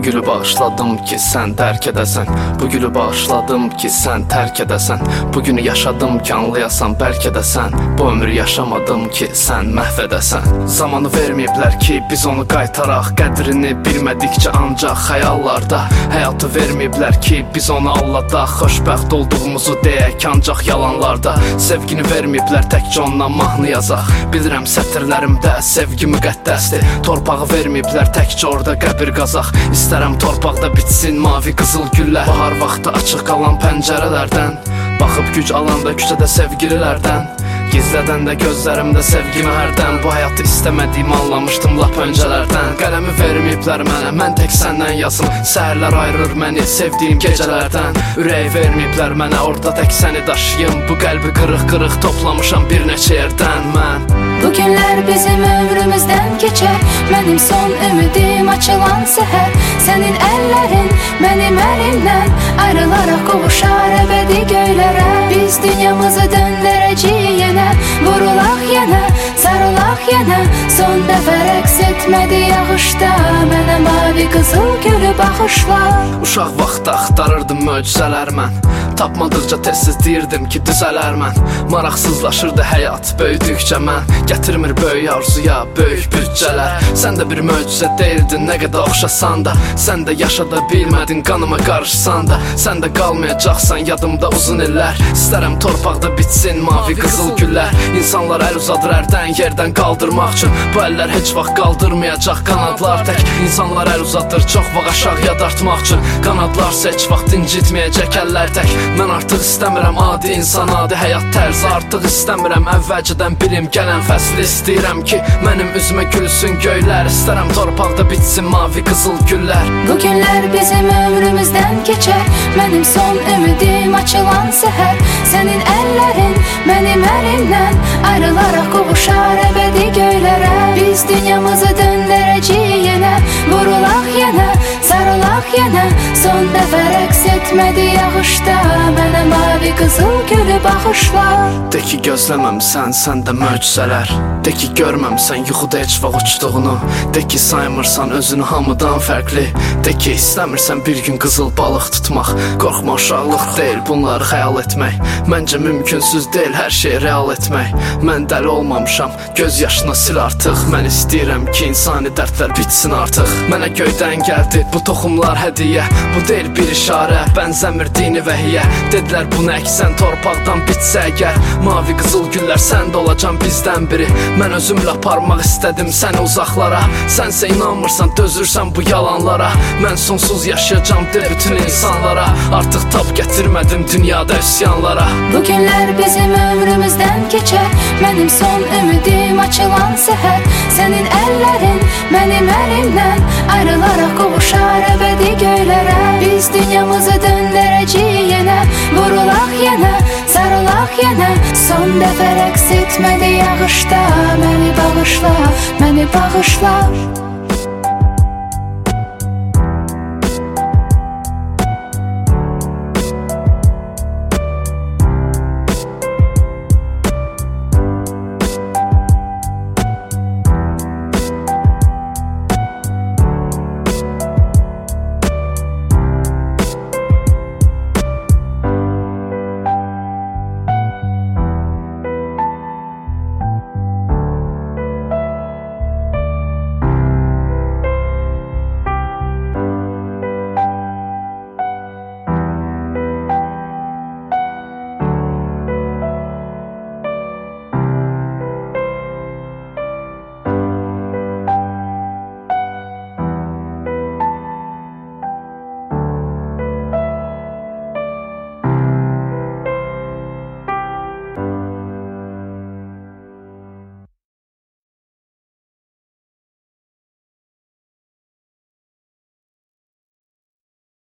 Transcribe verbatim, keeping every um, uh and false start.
gülü bağışladım ki sən tərk edəsən. Bu gülü bağışladım ki sən tərk edəsən. Bu günü yaşadım ki anlayasan bəlkə də sən. Bu ömrü yaşamadım ki sən məhv edəsən. Zamanı verməyiblər ki biz onu qaytaraq. Qədrini bilmədikcə ancaq xəyallarda. Həyatı verməyiblər ki biz onu alladaq. Xoşbəxt olduğumuzu deyək ancaq yalanlarda. Sevgini verməyiblər təkcə ondan mahnı yazaq. Bilirəm sətirlərimdə sevgi müqəddəsdir. Torpağı verməyiblər təkcə orada qəbir qazaq. İstərəm torpaqda bitsin mavi qızıl güllər. Bahar vaxtı açıq qalan pəncərələrdən baxıb güc alanda küçədə sevgililərdən. Gizlədən də gözlərimdə sevgimi hərdən. Bu həyatı istəmədiyimi anlamışdım lap öncələrdən. Qələmi verməyiblər mənə, mən tək səndən yazım. Səhərlər ayırır məni sevdiyim gecələrdən. Ürək verməyiblər mənə, orada tək səni daşıyım. Bu qəlbi qırıq-qırıq toplamışam bir neçə yerdən mən. Bu günlər bizim ömrümüzdən keçər. Mənim son ümidim açılan səhər. Sənin əllərin mənim əlimdən ayrılaraq qovuşar əbədi göylərə. Biz dünyamızı döndərəcəyik yenə. Vurulaq yenə, sarılaq yenə. Son dəfə rəqs etmədi yağışda. Mənə mavi qızıl gülü bağışla. Uşaq vaxtda axtarırdım möcüzələr mən. Tapmadıqca tez-tez deyirdim ki düzələr mən. Maraqsızlaşırdı həyat böyüdükcə mən. Gətirmir böyük arzuya böyük bütcələr. Sən də bir möcüzə deyildin nə qədər oxşasan da. Sən də yaşada bilmədin qanıma qarışsan da. Sən də qalmayacaqsan yadımda uzun illər. İstərəm torpaqda bitsin mavi qızıl güllər. İnsanlar əl uzadır ərdən yerdən qaldırmaq üçün. Bu əllər heç vaxt qaldırmayacaq qanadlar tək. İnsanlar əl uzadır çox vaxt aşağıya dartmaq üçün. Qanadlarsa heç vaxt incitməyəcək əllər tək. Mən artıq istəmirəm adi insan, adi həyat tərzi. Artıq istəmirəm əvvəlcədən bilim gələn fəsli. İstəyirəm ki mənim üzümə gülsün göylər. İstərəm torpaqda bitsin mavi qızıl güllər. Bu günlər bizim ömrümüzdən keçər. Mənim son ümidim açılan səhər. Sənin əllərin mənim əlimdən ayrılaraq qovuşar əbədi göylərə. Biz dünyamızı döndərəcəyik yenə. Vurulaq yenə, sarılaq yenə. Son dəfə rəqs etmədi yağışda. Mənə mavi qızıl gülü bağışla. De ki gözləməmsən sən də möcüzələr. De ki görməmsən yuxuda heç vaxt uçduğunu. De ki saymırsan özünü hamıdan fərqli. De ki istəmirsən bir gün qızıl balıq tutmaq. Qorxma uşaqlıq deyil bunları xəyal etmək. Məncə mümkünsüz deyil hər şey real etmək. Mən dəli olmamışam, göz yaşına sil artıq. Mən istəyirəm ki insani dərdlər bitsin artıq. Mənə göydən gəldi bu toxumlar hədiyyə. Bu deyil bir işarə, bənzəmir dini vəhiyyə. Dedilər bunu əksən torpaqdan bitsə əgər. Mavi qızıl güllər səndə olacam bizdən biri. Mən özümlə aparmaq istədim səni uzaqlara. Sənsə inanmırsan, dözürsən bu yalanlara. Mən sonsuz yaşayacam de bütün insanlara. Artıq tab gətirmədim dünyada üsyanlara. Bu günlər bizim ömrümüzdən keçər. Mənim son ümidim açılan səhər. Sənin əllərin mənim əlimdən ayrılaraq qovuşar əbədi göylərə. Biz dünyamızı döndərəcəyik yenə. Vurulaq yenə, sarılaq yenə. Son dəfə rəqs etmədi yağışda. Məni bağışla, məni bağışla.